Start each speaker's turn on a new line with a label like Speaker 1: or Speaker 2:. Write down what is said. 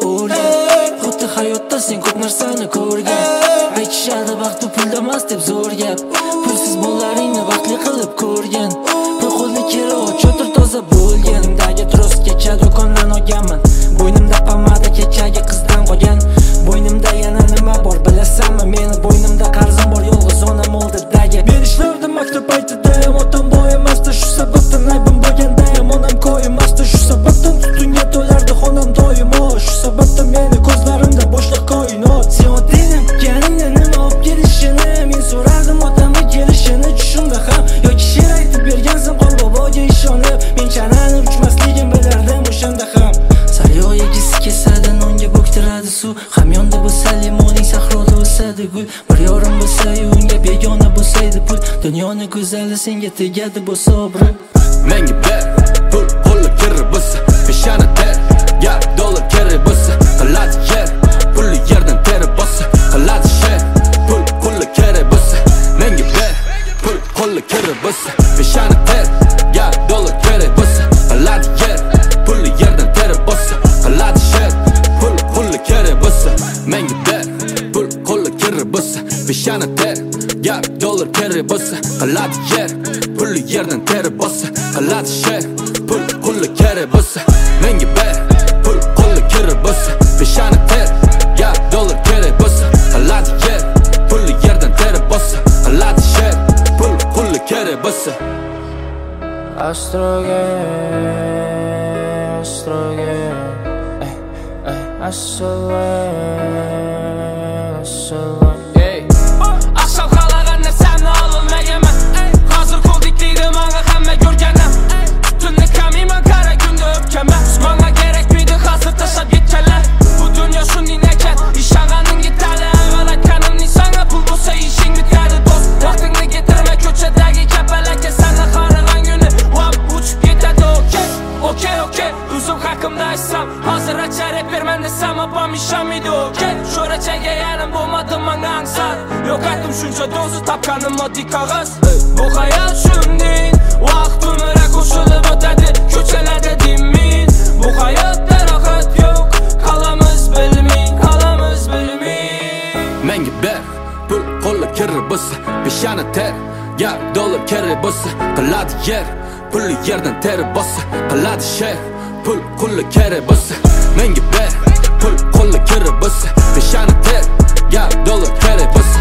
Speaker 1: o'rgan. Xuddi hayotda sen ko'p narsani ko'rgan. Aytishadi vaqt pulda emas deb zo'r gap. Pulsiz mollaringni vaqtli qilib ko'rgan. Pul qo'lni kira cho'tir toza bo'lgan. Dagi tros kecha do'kondan olganman. Bo'ynimda pomada kechagi qizdan qolgan. Bo'ynimda yana nima bor bilasanmi? Meni bo'ynimda qarzim bor, yolg'iz onam oldidagi. Men ishlardim maktab paytida, otam boy emasdi, shu sababdan aybim bo'lganda ham onam koyimasdi. Shu sababdan tutunga to'lardi xonam doimo. Shu sababdan meni ko'zlarimda bo'shliq koinot. Sen otaning yaningda nima olib kelishini men so'radim, otamga kelishini tushimda ham yoki she'r aytib bergansan qol boboga ishonib. Men chanani uchmasligim bilardim o'shanda ham. Sariyog' yegisi kesadi, nonga bo'ktiradi suv. Hamyonda bo'lsa limoning, sahroda o'sadi gul. Bir yorim bo'lsa unga begona bo'lsaydi pul. Dunyoning go'zali senga tegadi bo'lsa obro'.
Speaker 2: Menga ber pul qo'lga kirib bo'lsa, peshona ter gap dollar kerak bo'lsa, qiladi yer pulli yerdan terib bo'lsa, qiladi sher pul qo'lga kerak bo'lsa. Menga ber pul qo'lga kirib bo'lsa, peshona ter gap dollar kerak bo'lsa, qiladi yer pulli yerdan terib bo'lsa, qiladi sher pul qo'lga kerak bo'lsa. Menga ber pul qo'lga kirib bo'lsa, peshona ter gap dollar kerak bo'lsa, qiladi yer pulli yerdan terib bo'lsa, qiladi sher pul qo'lga kerak bo'lsa. Menga ber pul qo'lga kirib bo'lsa, peshona ter gap dollar kerak bo'lsa, qiladi yer pulli yerdan terib bo'lsa, qiladi sher pul qo'lga kerak bo'lsa.
Speaker 1: Astrogen, astrogen.
Speaker 3: Akşam qalagan narsani ololmayman. Hozir qo'ldikligim menga hamma ko'rganim. Tunni kamiman, qara kunda o'pkaman. Menga kerakmaydi hozir tashlab ketganlar. Bu dunyo shunday ekan, ishonganing yetadi. Avval aytganimning senga pul bo'lsa ishing bitadi do'st. Vaqtingni ketirma ko'chadagi kapalakka sana qaragan kuni vab uchib ketadi. Okey, o'zim haqimda aytsam, hozir acha reperman desam opam ishonmaydi. Okey, sho'rachaga yarim bo'lmadim menga ansar. Yo'q aytdim shuncha do'zi topganim oddiy qog'oz. Bu hayot shunday, vaqt umrga qo'shilib o'tadi, ko'chalarda demin. Bu hayotda rohat yo'q, qolamiz bilmay.
Speaker 2: Menga ber pul qo'lga kirib bo'lsa, peshona ter gap dollar kerak bo'lsa, qiladi yer pulli yerdan terib bo'lsa, qiladi sher pul qo'lga kerak bo'lsa. Menga ber pul qo'lga kirib bo'lsa, peshona ter gap dollar kerak bo'lsa,